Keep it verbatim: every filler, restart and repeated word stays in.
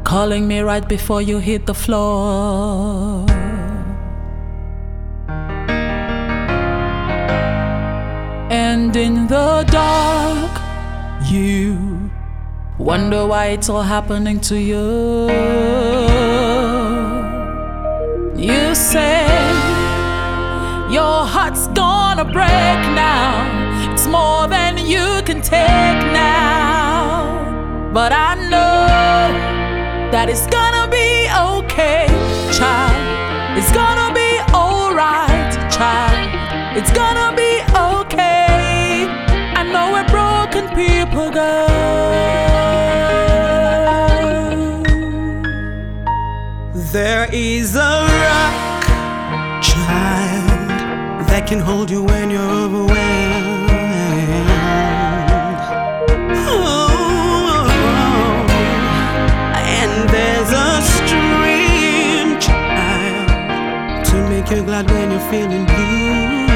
calling me right before you hit the floor. And in the dark, you wonder why it's all happening to you. You say your heart's gonna break now. It's more than you can take now. But I know that it's gonna be okay, child. It's gonna be alright, child. It's gonna be okay. I know we're broken people, girl. There is a rock, child, that can hold you when you're overwhelmed. Oh, and there's a stream, child, to make you glad when you're feeling blue.